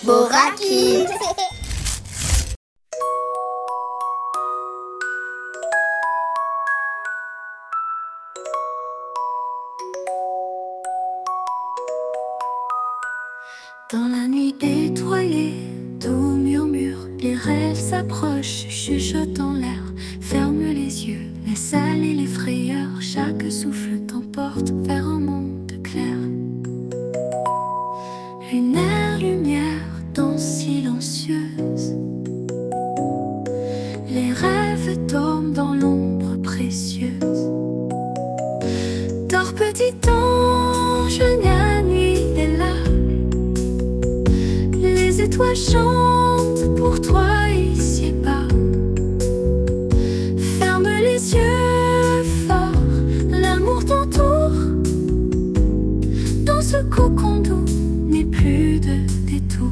Boraki. Dans la nuit étoilée, doux murmure, les rêves s'approchent, chuchotent dans l'air. Ferme les yeux, laisse aller les frayeurs. Chaque souffle t'emporte vers un monde clair. Lunaire, lumière, danse silencieuse. Les rêves dorment dans l'ombre précieuse. Dors petit ange, la nuit est là. Les étoiles chantent pour toi ici-bas. Ferme les yeux fort, l'amour t'entoure. Dans ce cocon doux n'est plus de détour.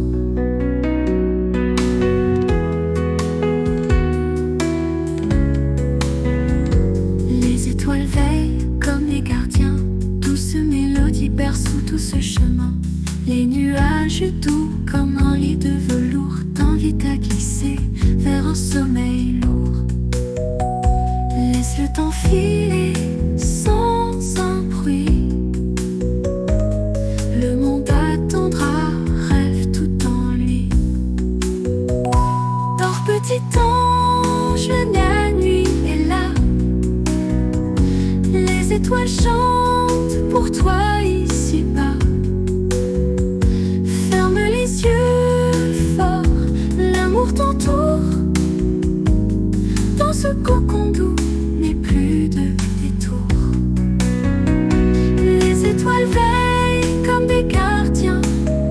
Les étoiles veillent comme les gardiens. Douce mélodie berce tout ce chemin. Les nuages doux comme un lit de velours t'invitent à glisser vers un sommeil lourd. Laisse le temps filer sans un bruit. Le monde attendra, rêve tout en lui. Dors petit ange, la nuit est là. Les étoiles chantent pour toi ici-bas. Dans ce cocon doux n'est plus de détour. Les étoiles veillent comme des gardiens.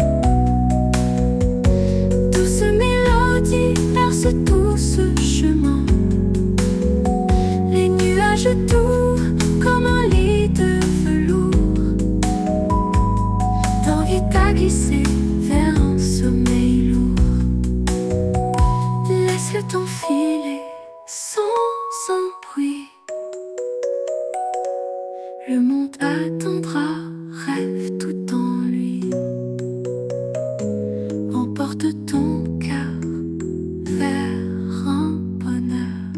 Douce mélodie perce tout ce chemin. Les nuages doux comme un lit de velours t'invitent à glisser vers un sommeil lourd. Laisse le temps filer sans un bruit. Le monde attendra, rêve tout en lui. Emporte ton cœur vers un bonheur.